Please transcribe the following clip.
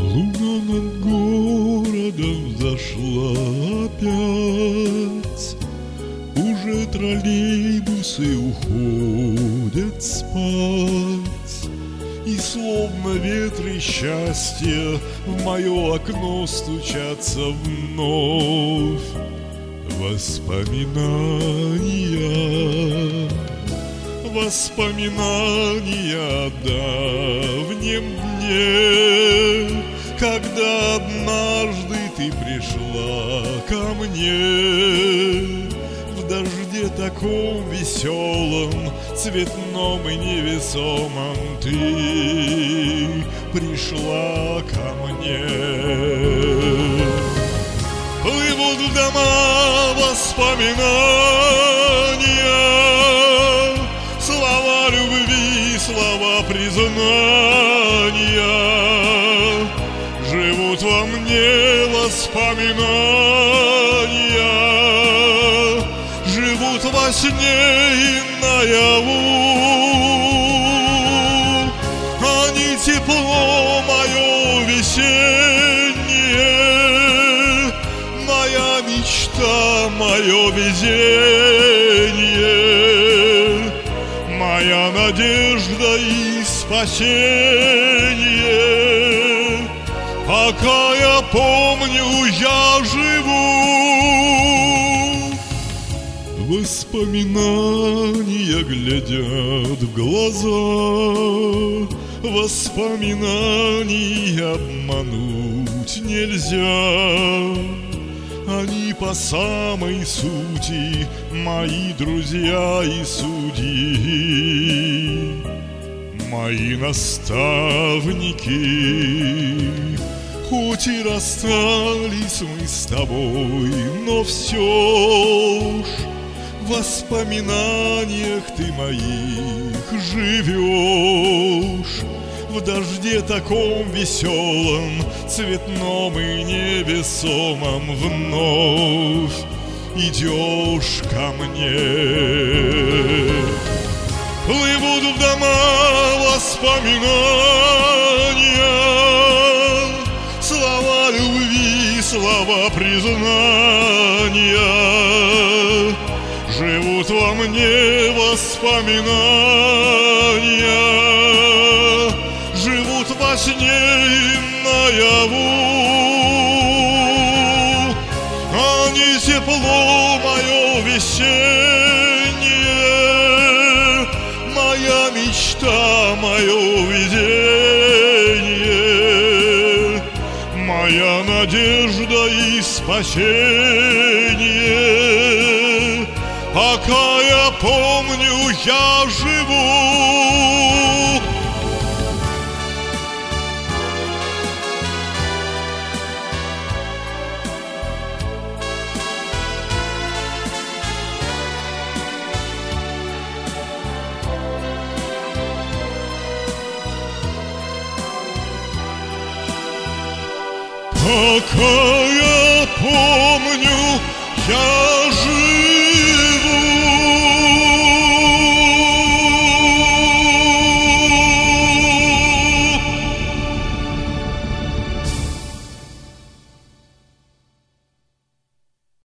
Луна над городом взошла опять, уже троллейбусы уходят спать, и словно ветры счастья в мое окно стучатся вновь воспоминания. Воспоминания о давнем дне, когда однажды ты пришла ко мне. В дожде таком веселом, цветном и невесомом ты пришла ко мне. Плывут в дома воспоминания, слова любви, слова признания. Живут во мне воспоминания, живут во сне и наяву. Они тепло мое весеннее, моя мечта, мое везение, моя надежда и спасение. Пока я помню, я живу. Воспоминания глядят в глаза, воспоминаний обмануть нельзя. Они по самой сути мои друзья и судьи, мои наставники. Хоть и расстались мы с тобой, но все ж в воспоминаниях ты моих живешь. В дожде таком веселом, цветном и невесомом вновь идешь ко мне. Плывут в дома воспоминания, слова любви, слова признания. Живут во мне воспоминания, живут во сне и наяву. Они тепло мое весеннее, моя мечта, мое видение, моя надежда и спасение. Пока я помню, я живу. Пока я помню, я